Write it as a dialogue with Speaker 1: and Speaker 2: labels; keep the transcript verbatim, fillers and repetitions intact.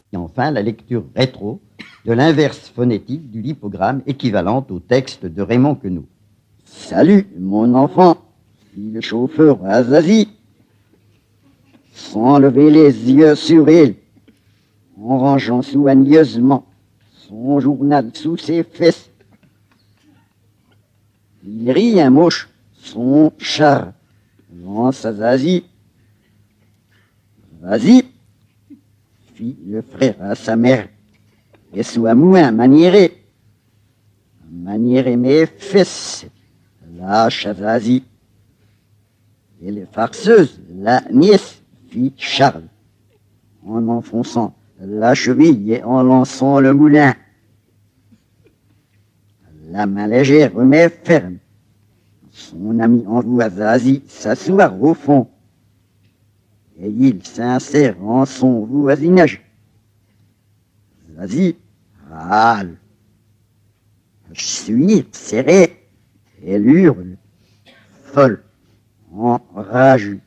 Speaker 1: Et enfin, la lecture rétro de l'inverse phonétique du lipogramme équivalente au texte de Raymond Queneau.
Speaker 2: Salut, mon enfant, dit le chauffeur à Zazie, sans lever les yeux sur elle, en rangeant soigneusement son journal sous ses fesses. Il rit un mouche, son char, lance à Zazie. Vas-y, fit le frère à sa mère, et soit moins maniéré. Maniéré mes fesses, lâche à Zazie. Et les farceuses, la nièce, fit Charles, en enfonçant la cheville et en lançant le moulin. La main légère mais ferme. Son ami envoie Zazie s'asseoir au fond. Et il s'insère en son voisinage. Zazie râle. Je suis serré. Elle hurle, folle, enragée.